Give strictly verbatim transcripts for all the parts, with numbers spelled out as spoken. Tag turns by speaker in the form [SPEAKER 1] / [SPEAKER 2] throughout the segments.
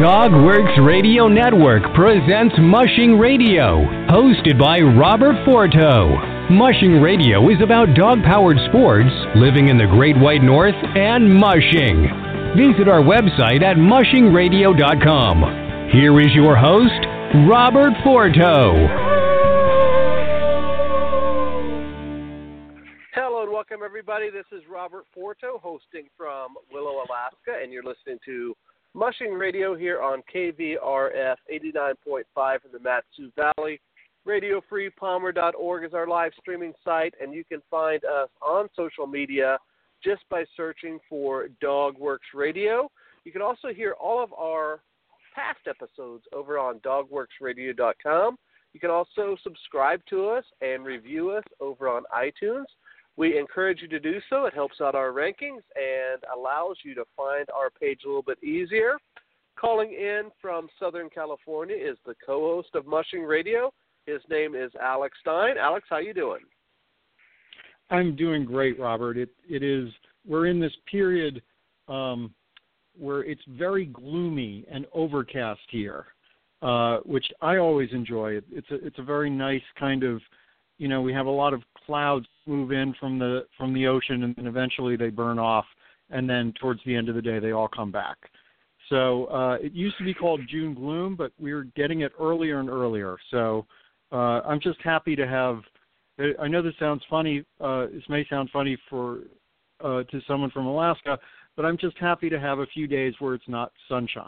[SPEAKER 1] Dogworks Radio Network presents Mushing Radio, hosted by Robert Forto. Mushing Radio is about dog-powered sports, living in the Great White North, and mushing. Visit our website at mushing radio dot com. Here is your host, Robert Forto.
[SPEAKER 2] Hello and welcome, everybody. This is Robert Forto, hosting from Willow, Alaska, and you're listening to Mushing Radio here on K V R F eighty-nine point five in the Mat-Su Valley. Radio Free Palmer dot org is our live streaming site, and you can find us on social media just by searching for Dogworks Radio. You can also hear all of our past episodes over on dogworks radio dot com. You can also subscribe to us and review us over on iTunes. We encourage you to do so. It helps out our rankings and allows you to find our page a little bit easier. Calling in from Southern California is the co-host of Mushing Radio. His name is Alex Stein. Alex, how you doing?
[SPEAKER 3] I'm doing great, Robert. It it is. We're in this period um, where it's very gloomy and overcast here, uh, which I always enjoy. It, it's a it's a very nice kind of, you know, we have a lot of clouds move in from the from the ocean, and then eventually they burn off, and then towards the end of the day they all come back. So uh, it used to be called June gloom, but we're getting it earlier and earlier. So uh, I'm just happy to have. I know this sounds funny. Uh, this may sound funny for uh, to someone from Alaska, but I'm just happy to have a few days where it's not sunshine.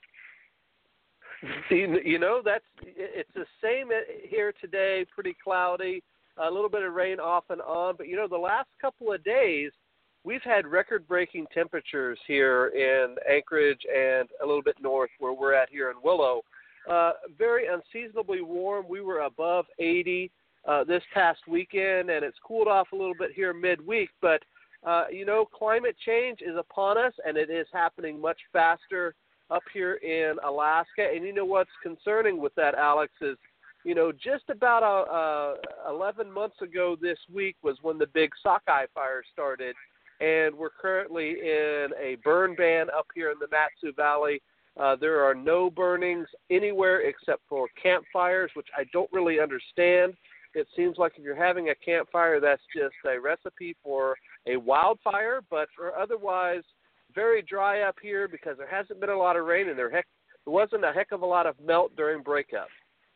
[SPEAKER 2] You know, that's it's the same here today. Pretty cloudy. A little bit of rain off and on, but, you know, the last couple of days, we've had record-breaking temperatures here in Anchorage and a little bit north where we're at here in Willow. Uh, very unseasonably warm. We were above eighty uh, this past weekend, and it's cooled off a little bit here midweek. But, uh, you know, climate change is upon us, and it is happening much faster up here in Alaska. And you know what's concerning with that, Alex, is You know, just about uh, uh, eleven months ago this week was when the big sockeye fire started, and we're currently in a burn ban up here in the Mat-Su Valley. Uh, there are no burnings anywhere except for campfires, which I don't really understand. It seems like if you're having a campfire, that's just a recipe for a wildfire, but for otherwise very dry up here because there hasn't been a lot of rain, and there, heck, there wasn't a heck of a lot of melt during breakup.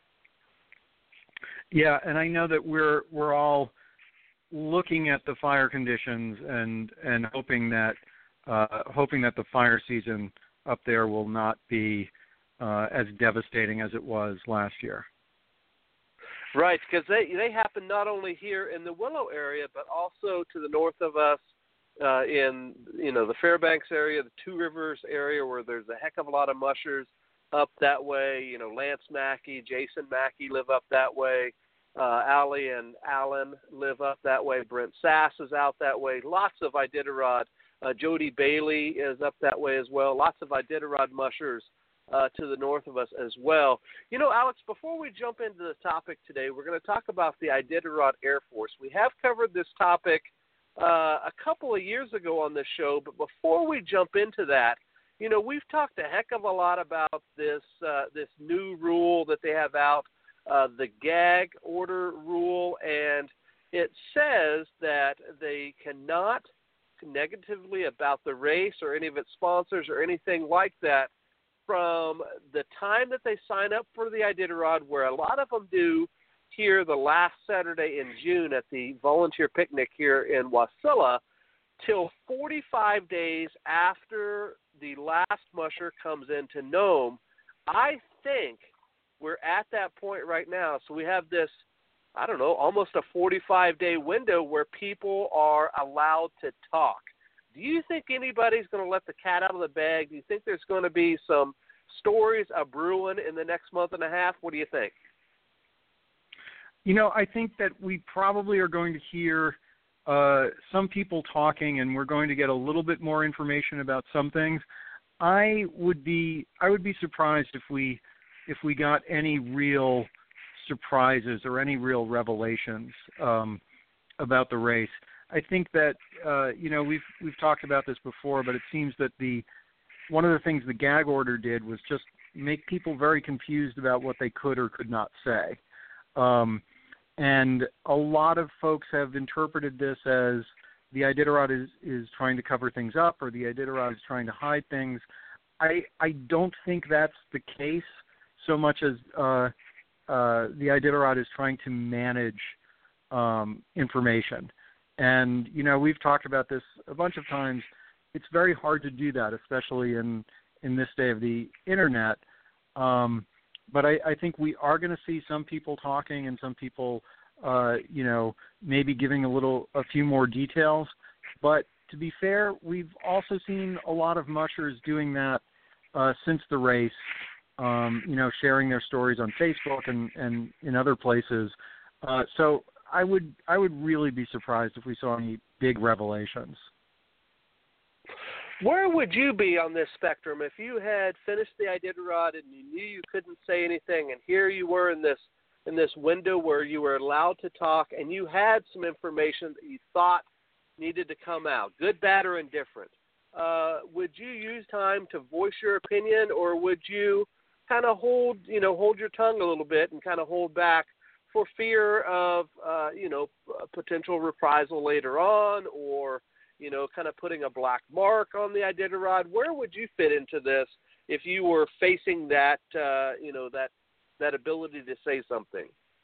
[SPEAKER 3] Yeah, and I know that we're we're all looking at the fire conditions and and hoping that uh, hoping that the fire season up there will not be uh, as devastating as it was last year.
[SPEAKER 2] Right, because they they happen not only here in the Willow area, but also to the north of us uh, in you know the Fairbanks area, the Two Rivers area, where there's a heck of a lot of mushers up that way. You know, Lance Mackey, Jason Mackey live up that way. Uh, Allie and Alan live up that way. Brent Sass is out that way. Lots of Iditarod. Uh, Jody Bailey is up that way as well. Lots of Iditarod mushers uh, to the north of us as well. You know, Alex, before we jump into the topic today, we're going to talk about the Iditarod Air Force. We have covered this topic uh, a couple of years ago on this show, but before we jump into that, you know, we've talked a heck of a lot about this uh, this new rule that they have out, uh, the gag order rule, and it says that they cannot negatively about the race or any of its sponsors or anything like that from the time that they sign up for the Iditarod, where a lot of them do here the last Saturday in June at the volunteer picnic here in Wasilla, till forty-five days after the last musher comes into Nome. I think we're at that point right now. So we have this, I don't know, almost a forty-five day window where people are allowed to talk. Do you think anybody's going to let the cat out of the bag? Do you think there's going to be some stories a brewing in the next month and a half? What do you think?
[SPEAKER 3] You know, I think that we probably are going to hear uh, some people talking, and we're going to get a little bit more information about some things. I would be I would be surprised if we if we got any real surprises or any real revelations um, about the race. I think that uh, you know we've we've talked about this before, but it seems that the one of the things the gag order did was just make people very confused about what they could or could not say. Um, and a lot of folks have interpreted this as the Iditarod is, is trying to cover things up, or the Iditarod is trying to hide things. I I don't think that's the case so much as uh, uh, the Iditarod is trying to manage um, information. And, you know, we've talked about this a bunch of times. It's very hard to do that, especially in, in this day of the Internet. Um, but I, I think we are going to see some people talking and some people, uh, you know, maybe giving a little, a few more details. But to be fair, we've also seen a lot of mushers doing that uh, since the race, um, you know, sharing their stories on Facebook and, and in other places. Uh, so I would I would really be surprised if we saw any big revelations.
[SPEAKER 2] Where would you be on this spectrum if you had finished the Iditarod and you knew you couldn't say anything, and here you were in this in this window where you were allowed to talk, and you had some information that you thought needed to come out, good, bad, or indifferent? Uh, would you use time to voice your opinion, or would you kind of hold you know hold your tongue a little bit and kind of hold back for fear of, uh, you know, potential reprisal later on, or, you know, kind of putting a black mark on the Iditarod? Where would you fit into this if you were facing that, uh, you know, that that ability to say something?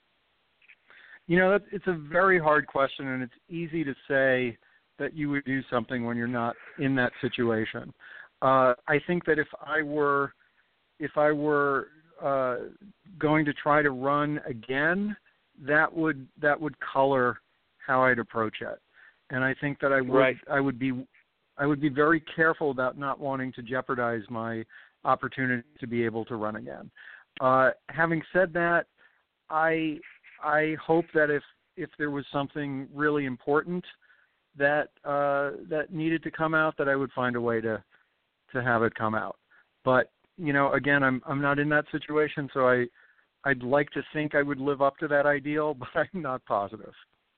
[SPEAKER 3] You know, it's a very hard question, and it's easy to say that you would do something when you're not in that situation. Uh, I think that if I were, if I were Uh, going to try to run again, that would that would color how I'd approach it, and I think that I would
[SPEAKER 2] right.
[SPEAKER 3] I would be I would be very careful about not wanting to jeopardize my opportunity to be able to run again. Uh, having said that, I I hope that if if there was something really important that uh, that needed to come out, that I would find a way to to have it come out, but. You know, again, I'm I'm not in that situation, so I, I'd like to think I would live up to that ideal, but I'm not positive.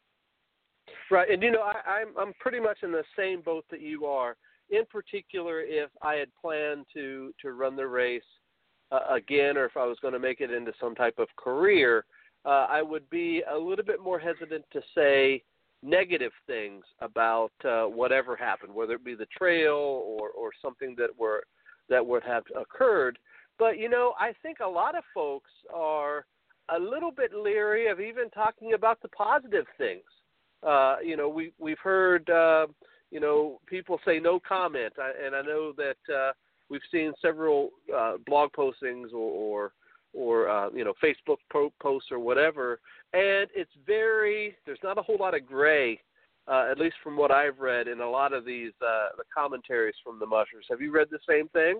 [SPEAKER 2] Right, and you know, I, I'm I'm pretty much in the same boat that you are. In particular, if I had planned to to run the race uh, again, or if I was going to make it into some type of career, uh, I would be a little bit more hesitant to say negative things about uh, whatever happened, whether it be the trail or or something that were. that would have occurred. But, you know, I think a lot of folks are a little bit leery of even talking about the positive things. Uh, you know, we, we've heard, uh, you know, people say no comment. I, and I know that uh, we've seen several uh, blog postings or, or, or uh, you know, Facebook po- posts or whatever. And it's very, there's not a whole lot of gray, Uh, at least from what I've read in a lot of these uh, the commentaries from the mushers. Have you read the same thing?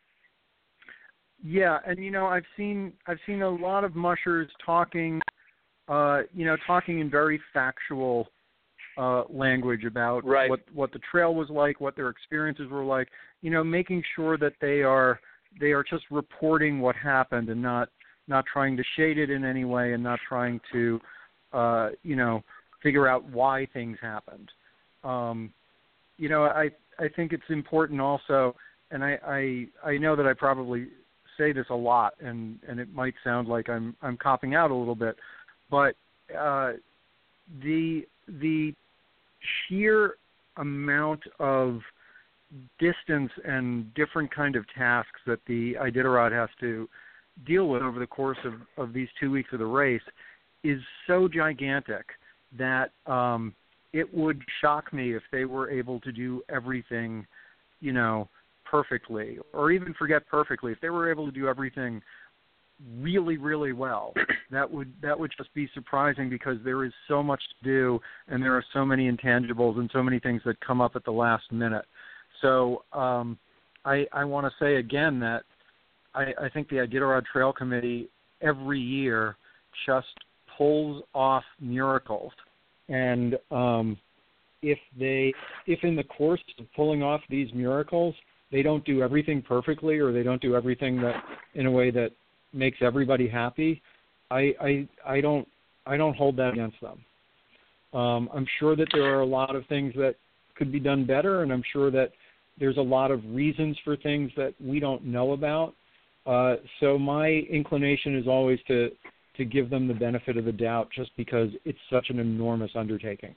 [SPEAKER 3] Yeah, and you know I've seen I've seen a lot of mushers talking, uh, you know, talking in very factual uh, language about
[SPEAKER 2] right.
[SPEAKER 3] what what the trail was like, what their experiences were like. You know, making sure that they are they are just reporting what happened and not not trying to shade it in any way, and not trying to, uh, you know. figure out why things happened. Um, you know, I I think it's important also, and I, I I know that I probably say this a lot, and, and it might sound like I'm I'm copping out a little bit, but uh, the the sheer amount of distance and different kind of tasks that the Iditarod has to deal with over the course of, of these two weeks of the race is so gigantic that um, it would shock me if they were able to do everything, you know, perfectly, or even forget perfectly. If they were able to do everything really, really well, that would that would just be surprising, because there is so much to do, and there are so many intangibles and so many things that come up at the last minute. So um, I, I want to say again that I, I think the Iditarod Trail Committee every year just pulls off miracles, and um, if they, if in the course of pulling off these miracles, they don't do everything perfectly, or they don't do everything that in a way that makes everybody happy, I, I, I don't, I don't hold that against them. Um, I'm sure that there are a lot of things that could be done better, and I'm sure that there's a lot of reasons for things that we don't know about. Uh, so my inclination is always to, to give them the benefit of the doubt just because it's such an enormous undertaking.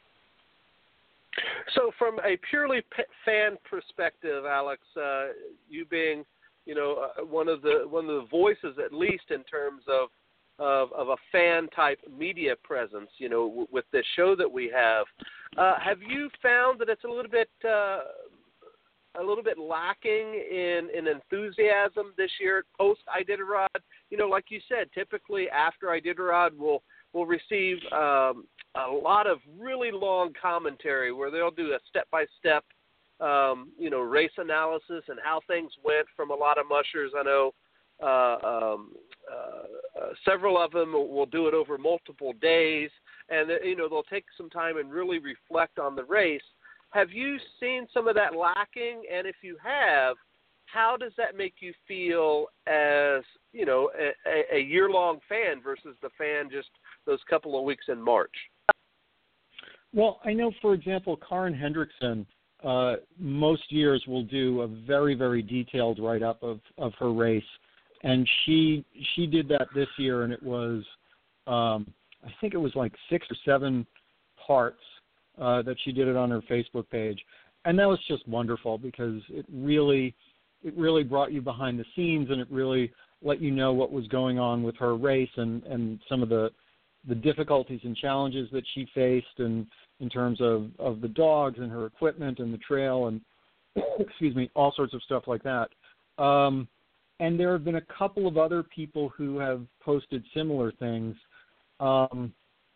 [SPEAKER 2] So from a purely p- fan perspective, Alex, uh, you being, you know, uh, one of the one of the voices, at least in terms of of, of a fan type media presence, you know, w- with this show that we have, uh, have you found that it's a little bit uh, a little bit lacking in, in enthusiasm this year post Iditarod? You know, like you said, typically after Iditarod, we'll we'll receive um, a lot of really long commentary where they'll do a step-by-step, um, you know, race analysis and how things went from a lot of mushers. I know uh, um, uh, uh, several of them will, will do it over multiple days, and, you know, they'll take some time and really reflect on the race. Have you seen some of that lacking? And if you have, how does that make you feel as, you know, a, a year-long fan versus the fan just those couple of weeks in March?
[SPEAKER 3] Well, I know, for example, Karen Hendrickson uh, most years will do a very, very detailed write-up of, of her race, and she she did that this year, and it was, um, I think it was like six or seven parts uh, that she did it on her Facebook page, and that was just wonderful because it really it really brought you behind the scenes, and it really let you know what was going on with her race and, and some of the the difficulties and challenges that she faced, and in terms of, of the dogs and her equipment and the trail and, excuse me, all sorts of stuff like that. Um, and there have been a couple of other people who have posted similar things. Um,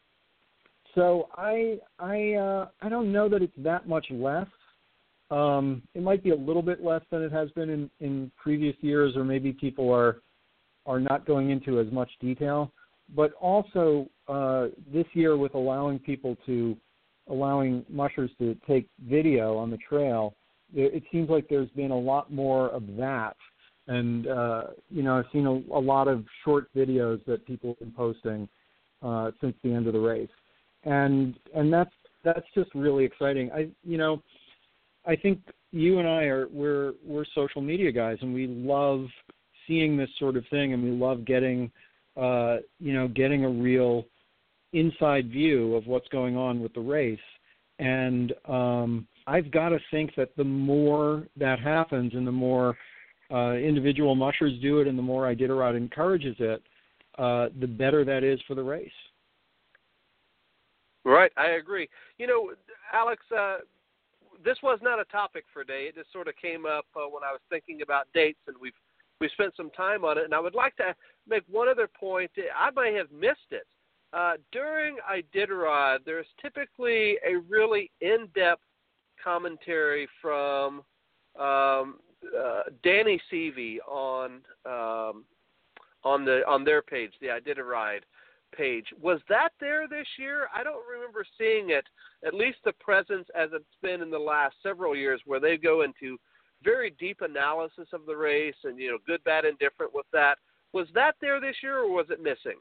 [SPEAKER 3] so I I uh, I don't know that it's that much less. Um, it might be a little bit less than it has been in, in previous years, or maybe people are are not going into as much detail. But also uh, this year, with allowing people to, allowing mushers to take video on the trail, it, it seems like there's been a lot more of that. And, uh, you know, I've seen a, a lot of short videos that people have been posting uh, since the end of the race. And and that's that's just really exciting. I you know, I think you and I are, we're, we're social media guys, and we love seeing this sort of thing, and we love getting Uh, you know, getting a real inside view of what's going on with the race. And um, I've got to think that the more that happens and the more uh, individual mushers do it and the more Iditarod encourages it, uh, the better that is for the race.
[SPEAKER 2] Right, I agree. You know, Alex, uh, this was not a topic for today. It just sort of came up uh, when I was thinking about dates, and we've we spent some time on it. And I would like to make one other point. I may have missed it. Uh, during Iditarod, there's typically a really in-depth commentary from um, uh, Danny Seavey on um, on the on their page, the Iditarod page. Was that there this year? I don't remember seeing it, at least the presence as it's been in the last several years, where they go into very deep analysis of the race and, you know, good, bad, indifferent with that. Was that there this year, or was it missing?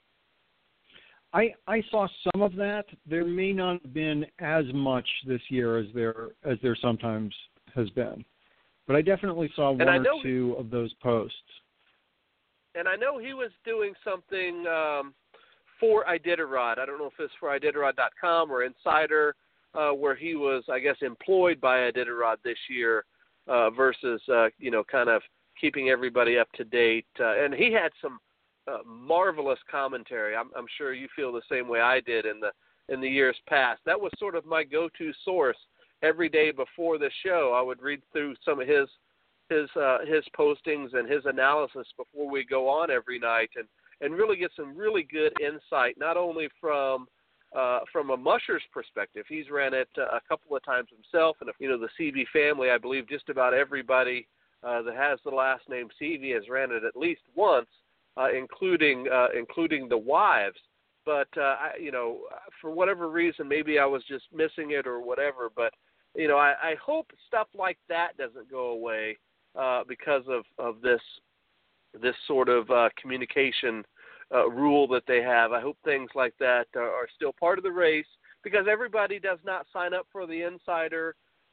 [SPEAKER 3] I, I saw some of that. There may not have been as much this year as there as there sometimes has been, but I definitely saw one or two he, of those posts.
[SPEAKER 2] And I know he was doing something um, for Iditarod. I don't know if it's for Iditarod dot com or Insider, uh, where he was, I guess, employed by Iditarod this year uh, versus, uh, you know, kind of keeping everybody up to date. Uh, and he had some Uh, marvelous commentary. I'm, I'm sure you feel the same way I did in the in the years past. That was sort of my go-to source every day before the show. I would read through some of his his uh, his postings and his analysis before we go on every night, and, and really get some really good insight, not only from uh, from a musher's perspective. He's ran it uh, a couple of times himself, and you know the Seavey family. I believe just about everybody uh, that has the last name Seavey has ran it at least once. Uh, including uh, including the wives, but uh, I, you know, for whatever reason, maybe I was just missing it or whatever. But you know, I, I hope stuff like that doesn't go away uh, because of, of this this sort of uh, communication uh, rule that they have. I hope things like that are, are still part of the race, because everybody does not sign up for the Insider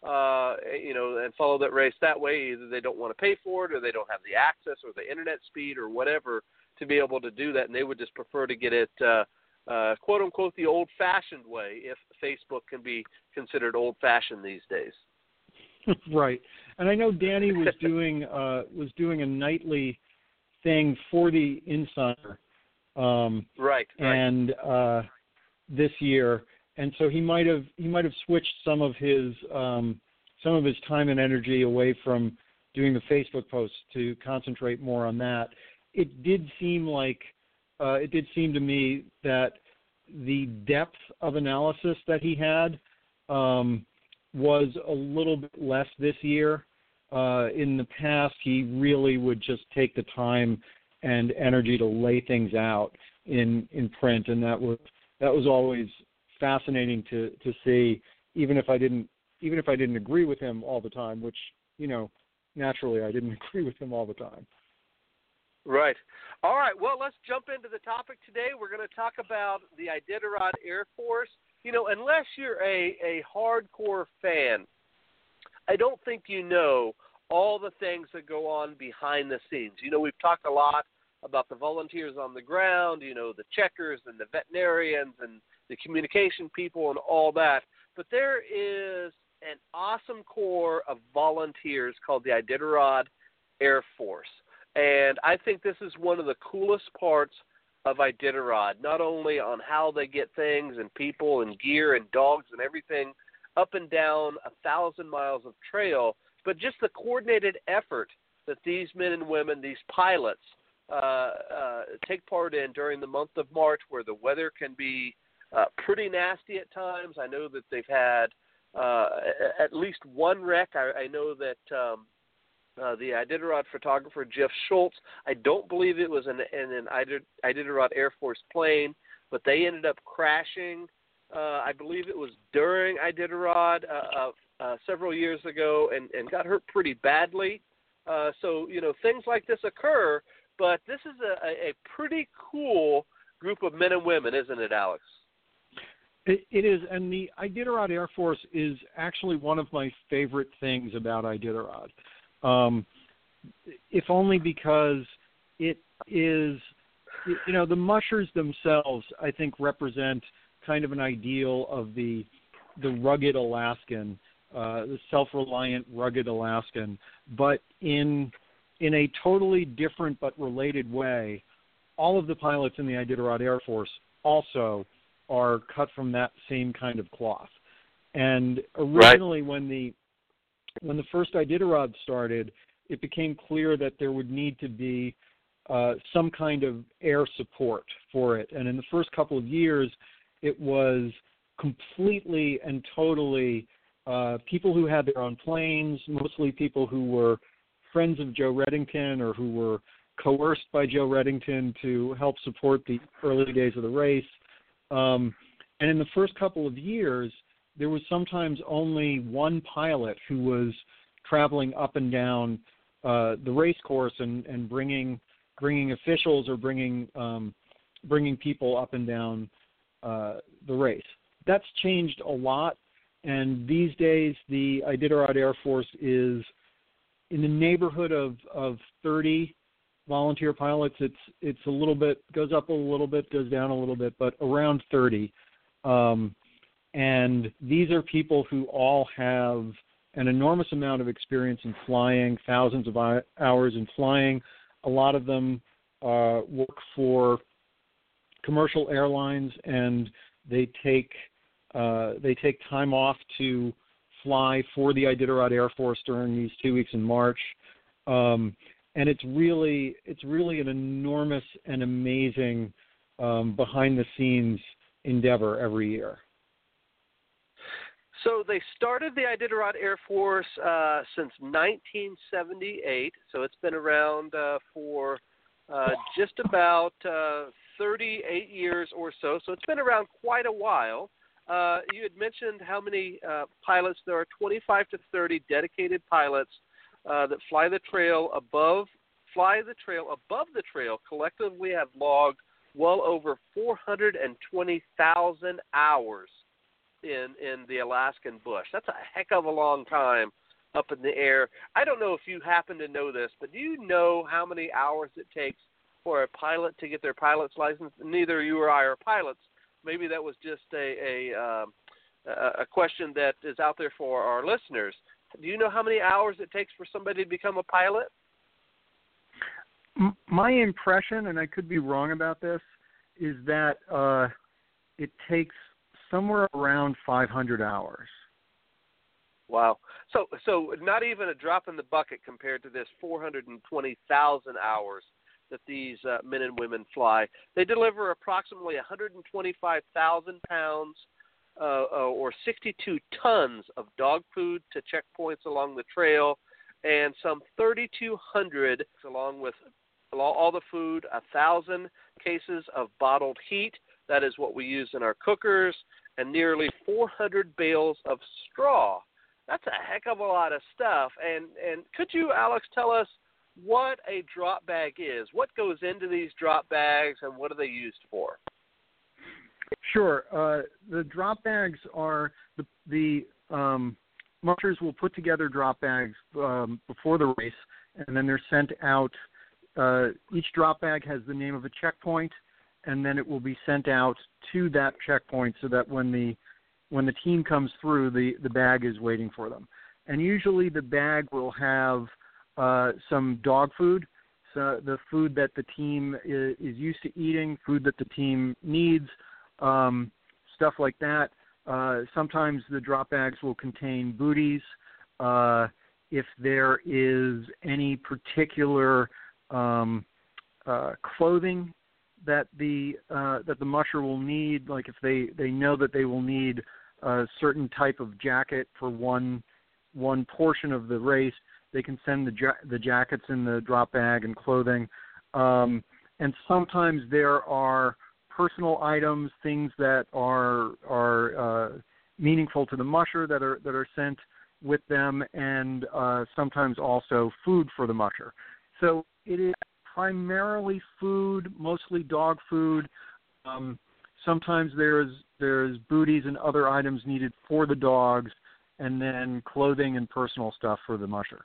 [SPEAKER 2] uh, you know, and follow that race that way. Either they don't want to pay for it, or they don't have the access or the internet speed or whatever to be able to do that, and they would just prefer to get it, uh, uh, quote unquote, the old-fashioned way, if Facebook can be considered old-fashioned these days.
[SPEAKER 3] Right, and I know Danny was doing uh, was doing a nightly thing for the Insider, um,
[SPEAKER 2] right, right,
[SPEAKER 3] and uh, this year, and so he might have he might have switched some of his um, some of his time and energy away from doing the Facebook posts to concentrate more on that. It did seem like uh, it did seem to me that the depth of analysis that he had um, was a little bit less this year. Uh, in the past, he really would just take the time and energy to lay things out in, in print, and that was that was always fascinating to, to see. Even if I didn't even if I didn't agree with him all the time, which you know naturally I didn't agree with him all the time.
[SPEAKER 2] Right. All right. Well, let's jump into the topic today. We're going to talk about the Iditarod Air Force. You know, unless you're a, a hardcore fan, I don't think you know all the things that go on behind the scenes. You know, we've talked a lot about the volunteers on the ground, you know, the checkers and the veterinarians and the communication people and all that. But there is an awesome corps of volunteers called the Iditarod Air Force. And I think this is one of the coolest parts of Iditarod, not only on how they get things and people and gear and dogs and everything up and down a thousand miles of trail, but just the coordinated effort that these men and women, these pilots, uh, uh, take part in during the month of March, where the weather can be uh, pretty nasty at times. I know that they've had uh, at least one wreck. I, I know that um, Uh, the Iditarod photographer, Jeff Schultz, I don't believe it was in, in an Iditarod Air Force plane, but they ended up crashing. Uh, I believe it was during Iditarod uh, uh, uh, several years ago and, and got hurt pretty badly. Uh, so, you know, things like this occur, but this is a, a pretty cool group of men and women, isn't it, Alex?
[SPEAKER 3] It, it is, and the Iditarod Air Force is actually one of my favorite things about Iditarod. Um, if only because it is, you know, the mushers themselves, I think, represent kind of an ideal of the the rugged Alaskan, uh, the self-reliant, rugged Alaskan, but in in a totally different but related way. All of the pilots in the Iditarod Air Force also are cut from that same kind of cloth. And originally, right. when the When the first Iditarod started, it became clear that there would need to be uh, some kind of air support for it. And in the first couple of years, it was completely and totally uh, people who had their own planes, mostly people who were friends of Joe Reddington or who were coerced by Joe Reddington to help support the early days of the race. Um, and in the first couple of years, there was sometimes only one pilot who was traveling up and down uh, the race course and, and bringing bringing officials or bringing um, bringing people up and down uh, the race. That's changed a lot, and these days the Iditarod Air Force is in the neighborhood of, of thirty volunteer pilots. It's it's a little bit goes up a little bit, goes down a little bit, but around thirty. Um, And these are people who all have an enormous amount of experience in flying, thousands of hours in flying. A lot of them uh, work for commercial airlines, and they take uh, they take time off to fly for the Iditarod Air Force during these two weeks in March. Um, and it's really it's really an enormous and amazing um, behind-the-scenes endeavor every year.
[SPEAKER 2] So they started the Iditarod Air Force uh, since nineteen seventy-eight, so it's been around uh, for uh, just about uh, thirty-eight years or so, so it's been around quite a while. Uh, you had mentioned how many uh, pilots. There are twenty-five to thirty dedicated pilots uh, that fly the trail above, fly the trail above the trail, collectively have logged well over four hundred twenty thousand hours in, in the Alaskan bush. That's a heck of a long time up in the air. I don't know if you happen to know this, but do you know how many hours it takes for a pilot to get their pilot's license? Neither you or I are pilots. Maybe that was just a, a, um, a question that is out there for our listeners. Do you know how many hours it takes for somebody to become a pilot?
[SPEAKER 3] My impression, and I could be wrong about this, is that uh, it takes somewhere around five hundred hours.
[SPEAKER 2] Wow. So so not even a drop in the bucket compared to this four hundred twenty thousand hours that these uh, men and women fly. They deliver approximately one hundred twenty-five thousand pounds uh, or sixty-two tons of dog food to checkpoints along the trail, and some thirty-two hundred along with all the food, one thousand cases of bottled heat. That is what we use in our cookers, and nearly four hundred bales of straw. That's a heck of a lot of stuff. And, and could you, Alex, tell us what a drop bag is? What goes into these drop bags, and what are they used for?
[SPEAKER 3] Sure. Uh, the drop bags are the, the um, mushers will put together drop bags um, before the race, and then they're sent out. Uh, each drop bag has the name of a checkpoint, and then it will be sent out to that checkpoint so that when the when the team comes through, the, the bag is waiting for them. And usually the bag will have uh, some dog food, so the food that the team is, is used to eating, food that the team needs, um, stuff like that. Uh, sometimes the drop bags will contain booties. Uh, if there is any particular um, uh, clothing that the uh, that the musher will need, like if they, they know that they will need a certain type of jacket for one one portion of the race, they can send the ja- the jackets in the drop bag and clothing. Um, and sometimes there are personal items, things that are are uh, meaningful to the musher that are that are sent with them, and uh, sometimes also food for the musher. So it is primarily food, mostly dog food. Um, sometimes there's there's booties and other items needed for the dogs, and then clothing and personal stuff for the musher.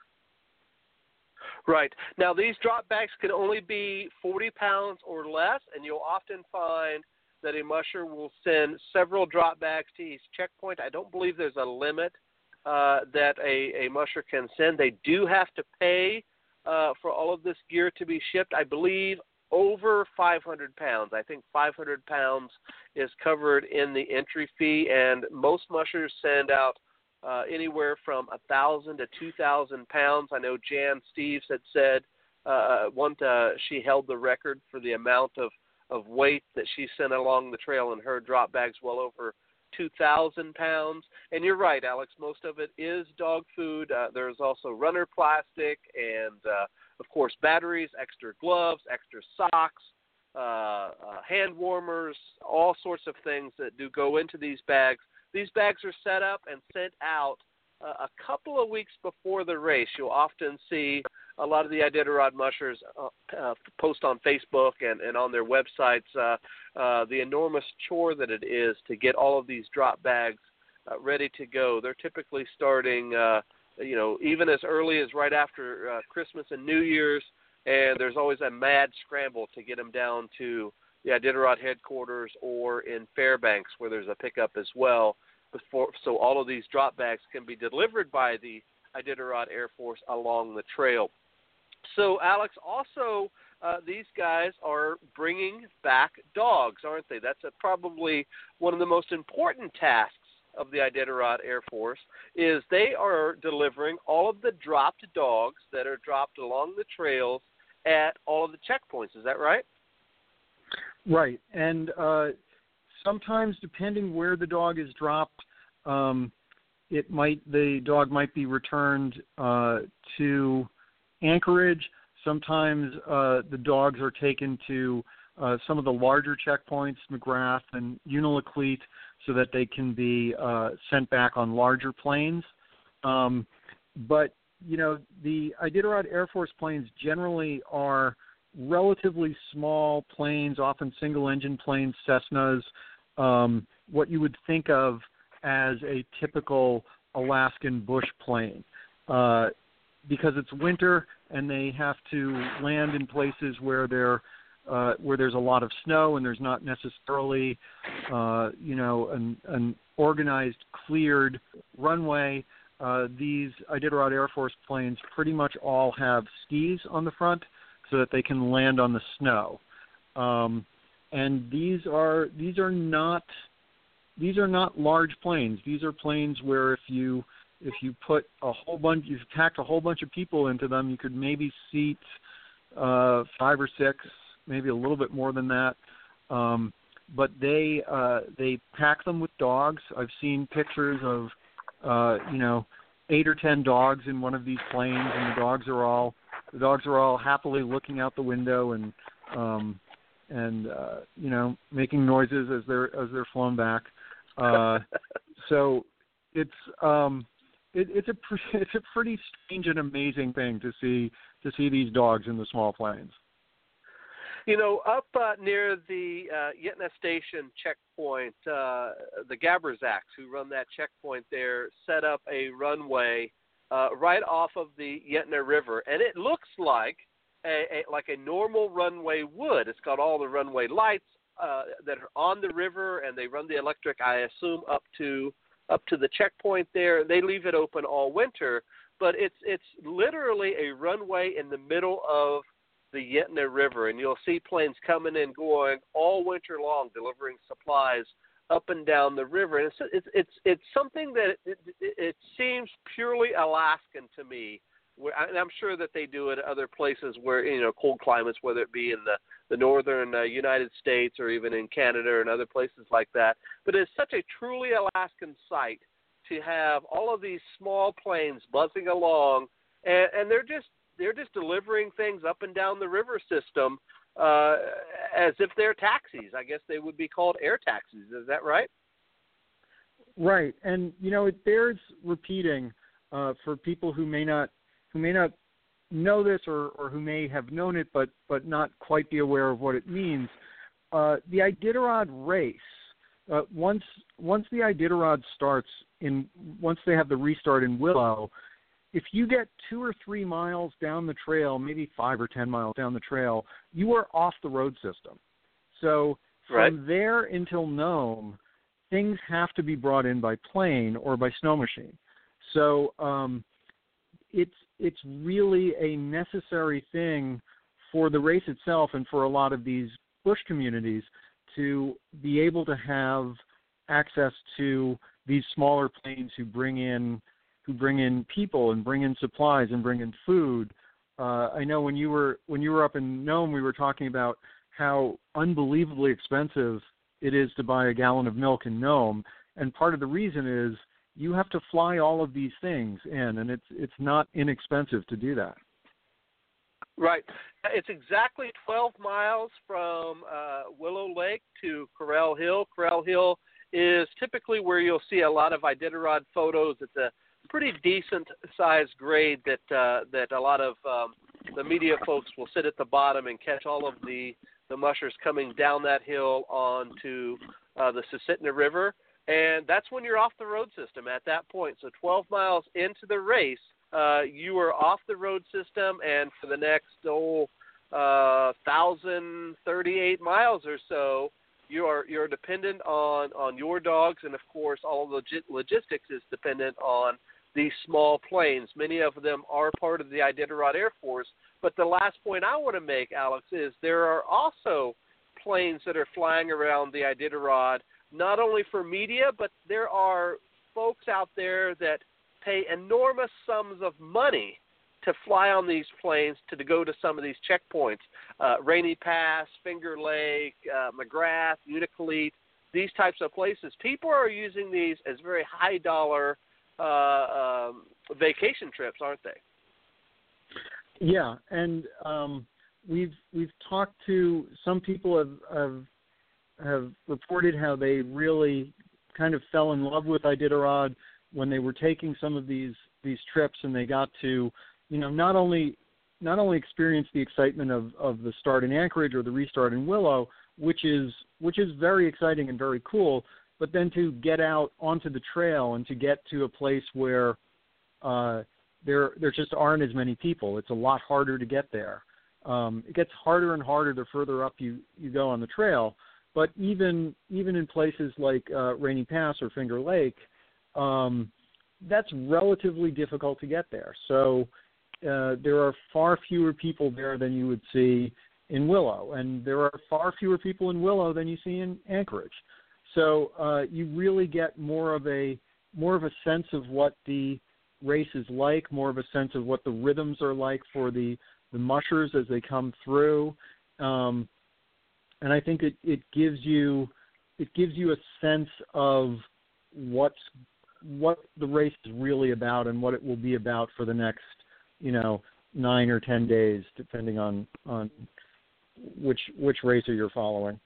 [SPEAKER 2] Right. Now, these drop bags can only be forty pounds or less, and you'll often find that a musher will send several drop bags to each checkpoint. I don't believe there's a limit uh, that a, a musher can send. They do have to pay uh, for all of this gear to be shipped. I believe over five hundred pounds. I think five hundred pounds is covered in the entry fee, and most mushers send out uh, anywhere from one thousand to two thousand pounds. I know Jan Steves had said uh, one uh, she held the record for the amount of, of weight that she sent along the trail in her drop bags, well over two thousand pounds. And you're right, Alex, most of it is dog food. Uh, there's also runner plastic and uh, of course, batteries, extra gloves, extra socks, uh, uh, hand warmers, all sorts of things that do go into these bags. These bags are set up and sent out uh, a couple of weeks before the race. You'll often see a lot of the Iditarod mushers uh, uh, post on Facebook and, and on their websites uh, uh, the enormous chore that it is to get all of these drop bags uh, ready to go. They're typically starting uh, you know, even as early as right after uh, Christmas and New Year's, and there's always a mad scramble to get them down to the Iditarod headquarters or in Fairbanks, where there's a pickup as well, before, so all of these drop bags can be delivered by the Iditarod Air Force along the trail. So, Alex, also uh, these guys are bringing back dogs, aren't they? That's a, probably one of the most important tasks of the Iditarod Air Force, is they are delivering all of the dropped dogs that are dropped along the trails at all of the checkpoints. Is that right?
[SPEAKER 3] Right. And uh, sometimes, depending where the dog is dropped, um, it might the dog might be returned uh, to Anchorage. Sometimes uh, the dogs are taken to uh, some of the larger checkpoints, McGrath and Unalakleet, so that they can be uh, sent back on larger planes. Um, but, you know, the Iditarod Air Force planes generally are relatively small planes, often single-engine planes, Cessnas, um, what you would think of as a typical Alaskan bush plane uh, because it's winter and they have to land in places where they're uh, where there's a lot of snow and there's not necessarily uh, you know an, an organized cleared runway. Uh, these Iditarod Air Force planes pretty much all have skis on the front so that they can land on the snow. Um, and these are these are not these are not large planes. These are planes where if you if you put a whole bunch, you've packed a whole bunch of people into them, you could maybe seat uh, five or six, maybe a little bit more than that. Um, but they uh, they pack them with dogs. I've seen pictures of uh, you know eight or ten dogs in one of these planes, and the dogs are all the dogs are all happily looking out the window and um, and uh, you know making noises as they're as they're flown back. Uh, so it's um, it, it's a pre- it's a pretty strange and amazing thing to see to see these dogs in the small planes.
[SPEAKER 2] You know, up uh, near the uh, Yentna Station checkpoint, uh, the Gabberzaks who run that checkpoint there set up a runway uh, right off of the Yentna River, and it looks like a, a like a normal runway would. It's got all the runway lights uh, that are on the river, and they run the electric, I assume, up to up to the checkpoint there. They leave it open all winter, but it's it's literally a runway in the middle of the Yentna River, and you'll see planes coming and going all winter long, delivering supplies up and down the river. And it's it's it's, it's something that it, it, it seems purely Alaskan to me. Where, and I'm sure that they do it at other places where, you know, cold climates, whether it be in the the northern uh, United States or even in Canada and other places like that. But it's such a truly Alaskan sight to have all of these small planes buzzing along, and, and they're just They're just delivering things up and down the river system uh, as if they're taxis. I guess they would be called air taxis. Is that right?
[SPEAKER 3] Right. And, you know, it bears repeating uh, for people who may not who may not know this or, or who may have known it but, but not quite be aware of what it means. Uh, the Iditarod race, uh, once once the Iditarod starts, in once they have the restart in Willow, if you get two or three miles down the trail, maybe five or ten miles down the trail, you are off the road system. So from
[SPEAKER 2] right.
[SPEAKER 3] there until Nome, things have to be brought in by plane or by snow machine. So um, it's it's really a necessary thing for the race itself and for a lot of these bush communities to be able to have access to these smaller planes who bring in who bring in people and bring in supplies and bring in food. Uh, I know when you were when you were up in Nome, we were talking about how unbelievably expensive it is to buy a gallon of milk in Nome, and part of the reason is you have to fly all of these things in, and it's it's not inexpensive to do that.
[SPEAKER 2] Right. It's exactly twelve miles from uh, Willow Lake to Corral Hill. Corral Hill is typically where you'll see a lot of Iditarod photos. It's a pretty decent sized grade that uh, that a lot of um, the media folks will sit at the bottom and catch all of the, the mushers coming down that hill onto uh, the Susitna River, and that's when you're off the road system at that point. So twelve miles into the race, uh, you are off the road system, and for the next oh, uh, one thousand thirty-eight miles or so, you are you're dependent on, on your dogs, and of course all of the log- logistics is dependent on these small planes. Many of them are part of the Iditarod Air Force. But the last point I want to make, Alex, is there are also planes that are flying around the Iditarod, not only for media, but there are folks out there that pay enormous sums of money to fly on these planes to, to go to some of these checkpoints. Uh, Rainy Pass, Finger Lake, uh, McGrath, Unalakleet, these types of places. People are using these as very high-dollar Uh, um, vacation trips, aren't they?
[SPEAKER 3] Yeah, and um, we've we've talked to some people have, have have reported how they really kind of fell in love with Iditarod when they were taking some of these these trips, and they got to, you know, not only not only experience the excitement of, of the start in Anchorage or the restart in Willow, which is which is very exciting and very cool. but then to get out onto the trail and to get to a place where uh, there there just aren't as many people. It's a lot harder to get there. Um, it gets harder and harder the further up you, you go on the trail. But even even in places like uh, Rainy Pass or Finger Lake, um, that's relatively difficult to get there. So uh, there are far fewer people there than you would see in Willow, and there are far fewer people in Willow than you see in Anchorage. So uh, you really get more of a more of a sense of what the race is like, more of a sense of what the rhythms are like for the, the mushers as they come through. Um, and I think it, it gives you it gives you a sense of what's what the race is really about and what it will be about for the next, you know, nine or ten days, depending on, on which which racer you're following.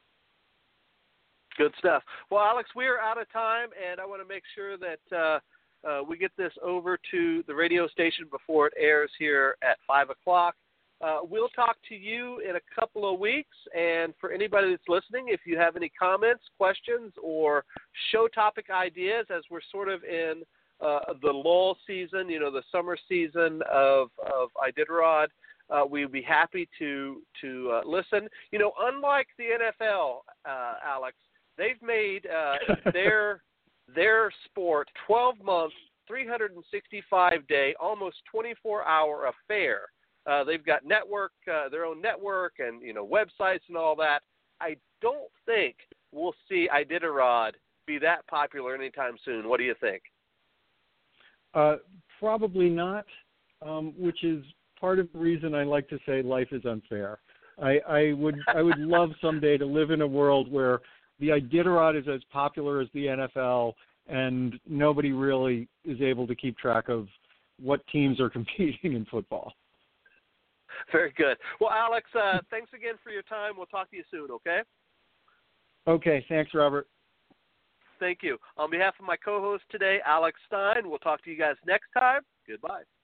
[SPEAKER 2] Good stuff. Well, Alex, we're out of time, and I want to make sure that uh, uh, we get this over to the radio station before it airs here at five o'clock. Uh, we'll talk to you in a couple of weeks, and for anybody that's listening, if you have any comments, questions, or show topic ideas as we're sort of in uh, the lull season, you know, the summer season of, of Iditarod, uh, we'd be happy to, to uh, listen. You know, unlike the N F L, uh, Alex, they've made uh, their their sport twelve-month, three hundred sixty-five day, almost twenty-four hour affair. Uh, they've got network, uh, their own network, and you know websites and all that. I don't think we'll see Iditarod be that popular anytime soon. What do you think?
[SPEAKER 3] Uh, probably not, um, which is part of the reason I like to say life is unfair. I, I would I would love someday to live in a world where the Iditarod is as popular as the N F L, and nobody really is able to keep track of what teams are competing in football.
[SPEAKER 2] Very good. Well, Alex, uh, thanks again for your time. We'll talk to you soon, okay?
[SPEAKER 3] Okay, thanks, Robert.
[SPEAKER 2] Thank you. On behalf of my co-host today, Alex Stein, we'll talk to you guys next time. Goodbye.